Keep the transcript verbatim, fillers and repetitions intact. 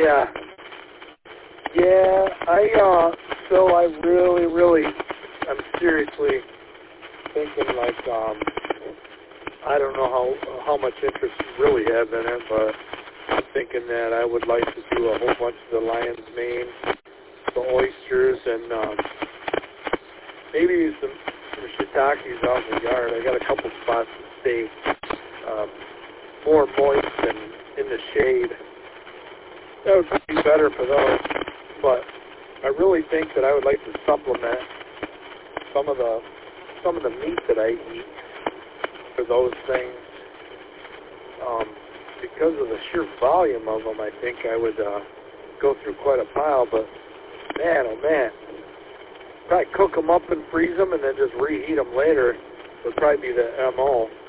Yeah. Yeah, I, uh, so I really, really, I'm seriously thinking, like, um, I don't know how how much interest you really have in it, but I'm thinking that I would like to do a whole bunch of the lion's mane, the oysters, and um, maybe some, some shiitakes out in the yard. I got a couple spots to stay um, more moist and in the shade. That would be better for those, but I really think that I would like to supplement some of the some of the meat that I eat for those things. Um, because of the sheer volume of them, I think I would uh, go through quite a pile, but man, oh man, probably cook them up and freeze them and then just reheat them later would probably be the M O